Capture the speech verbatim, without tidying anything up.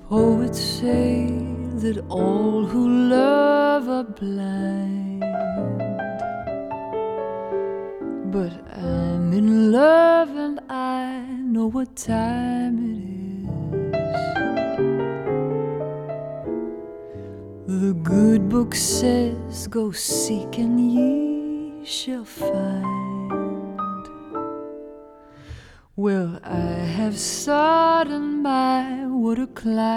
Poets say that all who love are blind, but I'm in love and I know what time it is. The good book says, go seek and ye shall find. Well, I have sought and my what a climb